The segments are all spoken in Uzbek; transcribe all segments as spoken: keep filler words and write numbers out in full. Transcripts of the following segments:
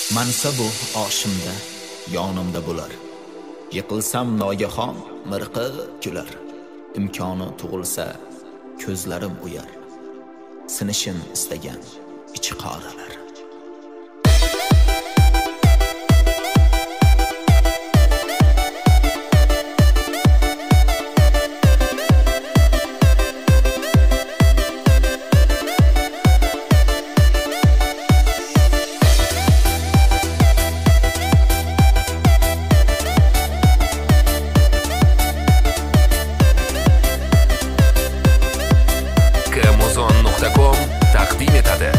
Mansa bu oshimda, yonimda bo'lar. Yiqilsam nogahon mirqi kular. Imkoni tug'ilsa ko'zlarim uyar. Sinishim istagan ichi qoralar. taqdim etadi.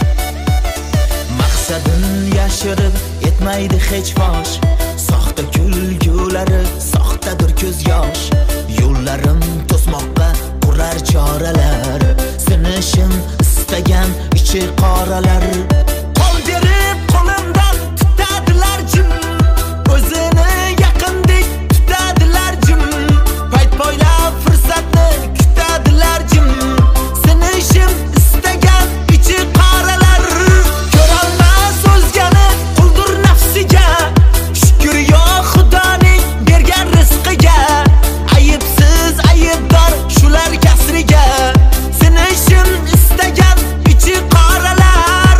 Maqsadin yashirib etmaydi hech fosh. Soxta kulgulari, soxtadir ko'z yosh. Yo'llarim to'smoqqa qurar choralar. Sinishim istagan ichi qoralar. Qo'l berib qo'limdan tutadilar jim. O'zini yaqindek tutadilar jim. Payt poylab fursatni kutadilar jim. Sinishim istagan ichi qoralar. Ko'rolmas o'zgani quldur nafsiga. Shukr yo Xudoning bergan rizqiga. Ayibsiz aybdor shular kasriga. Sinishim istagan ichi qoralar.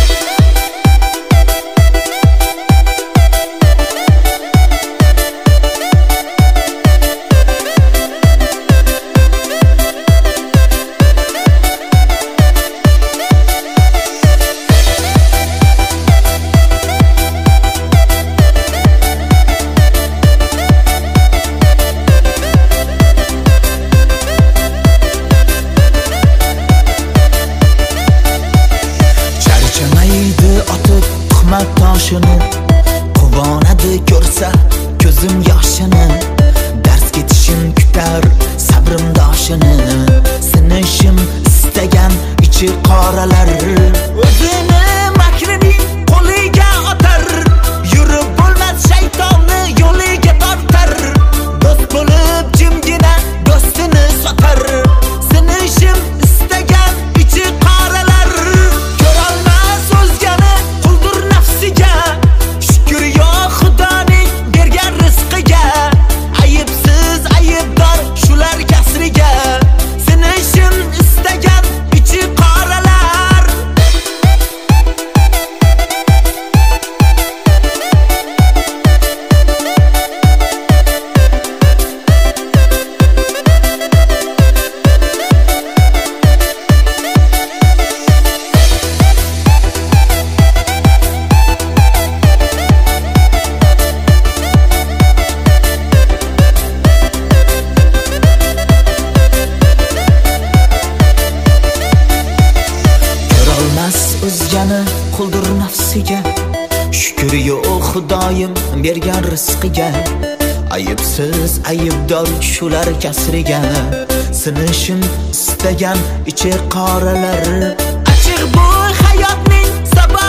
Toshini quvonadi ko'rsa ko'zim yoshini. Dars ketishim kutar sabrim doshini. Sinishim istagan ichi qoralar. O'zini makrining qo'liga otar. Yurib bo'lmas shaytonni yo'liga tortar. Do'st bo'lib jimgina do'stini sotar. Sinishim istagan ichi qoralar. Ko'rolmas o'zgani quldur nafsiga. Shukr yo Xudoning bergan rizqiga. Ayibsiz aybdor shular kasriga. Sinishim istagan ichi qoralar. O'zgani quldur nafsiga. Shukr yo Xudoyim bergan rizqiga. Ayibsiz aybdor shular kasriga. Sinishim istagan ichi qoralar. Achiq bu hayotning sababi